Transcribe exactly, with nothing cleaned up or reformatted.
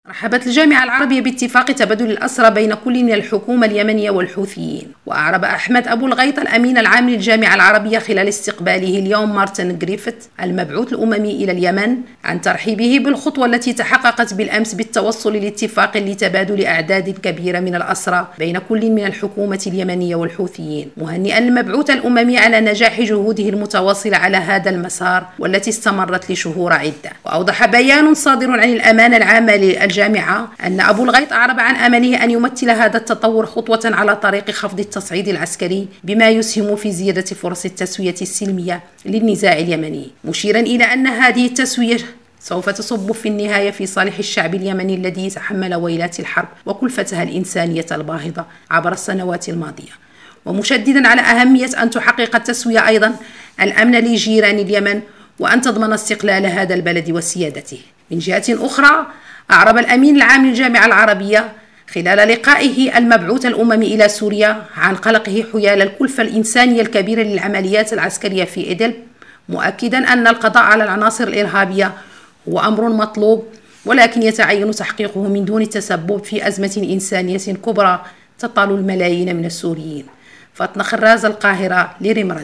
رحبت الجامعة العربية باتفاق تبادل الأسرى بين كل من الحكومة اليمنية والحوثيين. وأعرب أحمد أبو الغيط الأمين العام للجامعة العربية خلال استقباله اليوم مارتن غريفيث المبعوث الأممي إلى اليمن عن ترحيبه بالخطوة التي تحققت بالأمس بالتوصل لاتفاق لتبادل أعداد كبيرة من الأسرى بين كل من الحكومة اليمنية والحوثيين، مهنئا المبعوث الأممي على نجاح جهوده المتواصلة على هذا المسار والتي استمرت لشهور عدة. وأوضح بيان صادر عن الأمانة العامة للجامعة الجامعة أن أبو الغيط أعرب عن أمله أن يمثل هذا التطور خطوة على طريق خفض التصعيد العسكري بما يسهم في زيادة فرص التسوية السلمية للنزاع اليمني، مشيرا إلى أن هذه التسوية سوف تصب في النهاية في صالح الشعب اليمني الذي تحمل ويلات الحرب وكلفتها الإنسانية الباهظة عبر السنوات الماضية، ومشددا على أهمية أن تحقق التسوية أيضا الأمن لجيران اليمن وأن تضمن استقلال هذا البلد وسيادته. من جهة أخرى، أعرب الأمين العام للجامعة العربية خلال لقائه المبعوث الأممي إلى سوريا عن قلقه حيال الكلفة الإنسانية الكبيرة للعمليات العسكرية في إدلب، مؤكدا أن القضاء على العناصر الإرهابية هو أمر مطلوب ولكن يتعين تحقيقه من دون التسبب في أزمة إنسانية كبرى تطال الملايين من السوريين. فاطمة خراز، القاهرة، لريم راديو.